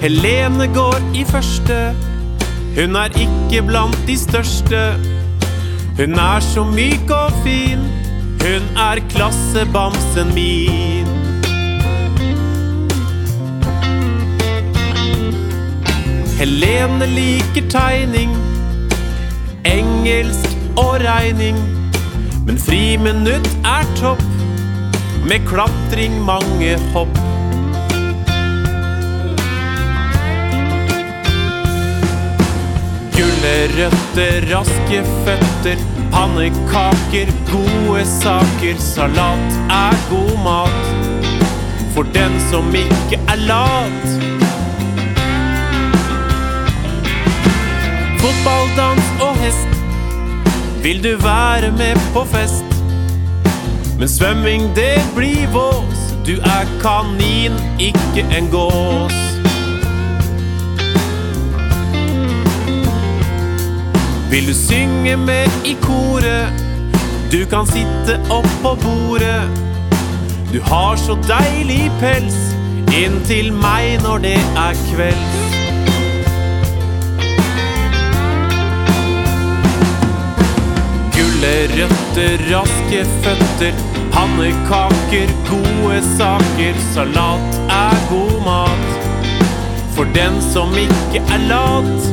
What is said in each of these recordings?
Helene går i første. Hun ikke blant de største. Hun så myk og fin. Hun klassebamsen min. Helene liker tegning, engelsk og regning, men friminutt topp, med klatring mange hopp. Gulrøtter, raske føtter, pannekaker, gode saker, salat god mat, for den som ikke lat. Fotball, dans og hest, vil du være med på fest, men svømming det blir vås, du kanin, ikke en gås. Vil du synge med i koret, du kan sitte opp på bordet. Du har så deilig pels, inntil meg når det kvelds. Gulrøtter, raske føtter, pannekaker, gode saker, salat god mat, for den som ikke lat.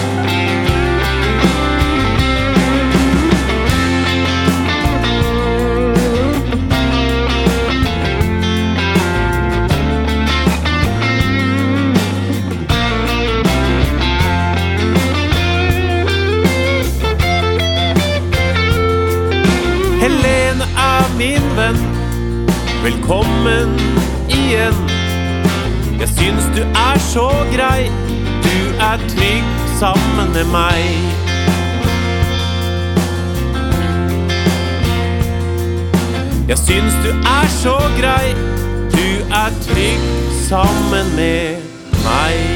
Helene min venn, velkommen igjen. Jeg syns du så grei, du trygg sammen med meg. Jeg syns du så grei, du trygg sammen med meg.